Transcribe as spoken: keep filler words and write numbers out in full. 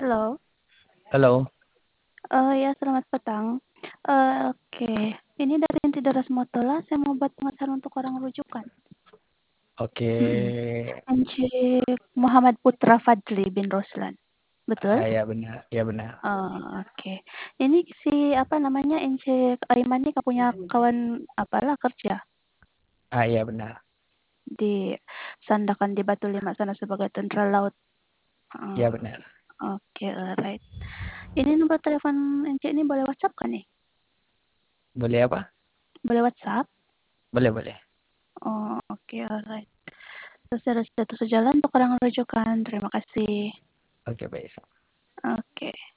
Halo. Halo. Eee, ya selamat petang. Eee, oke, ini dari Inti Daras Motola, saya mau buat pengesahan untuk orang rujukan. Oke. Mhm. Encik Muhammad Putra Fadli bin Roslan, betul? Ah, ya benar, ya benar. Oh, oke. Ini si apa namanya, Encik Aiman ini punya kawan apalah kerja? Ah, iya benar. Di Sandakan di Batu Lima sana sebagai tentara laut. Heeh. Ya benar. Oke, alright. Ini nomor telepon Encik ini boleh WhatsApp kan nih? Boleh apa? Boleh WhatsApp? Boleh, boleh. Oh, oke, alright. Terus ada status sejalan untuk orang rujukan. Terima kasih. Oke, baik. Oke.